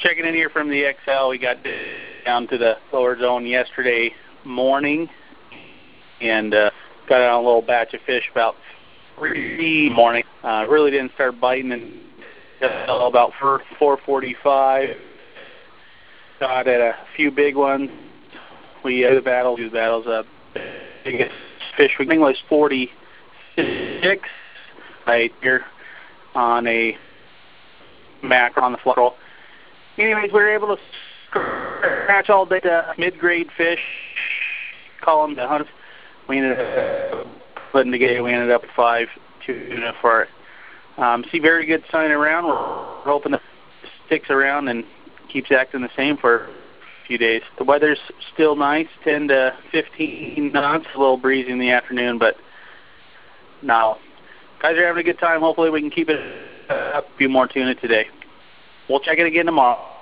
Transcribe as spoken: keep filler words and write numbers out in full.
checking in here from the X L. We got down to the lower zone yesterday morning and uh, got out a little batch of fish about three in the morning. Uh, really didn't start biting until about four forty-five. Got at a few big ones. We had the battle, two battles. Uh, biggest fish we was forty-six right here on a mackerel on the float. Anyways, we were able to catch all day uh, mid-grade fish, call them the hunt. We ended up putting together, we ended up with five tuna for it. Um, see very good sign around. We're hoping it sticks around and keeps acting the same for a few days. The weather's still nice, ten to fifteen knots, a little breezy in the afternoon, but now guys are having a good time. Hopefully we can keep it up a few more tuna today. We'll check it again tomorrow.